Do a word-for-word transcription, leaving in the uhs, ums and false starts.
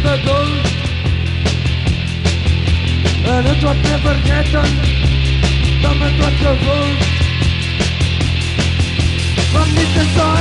bedoeld. En het wordt meer vergeten dan het wordt gevoeld. Want niet te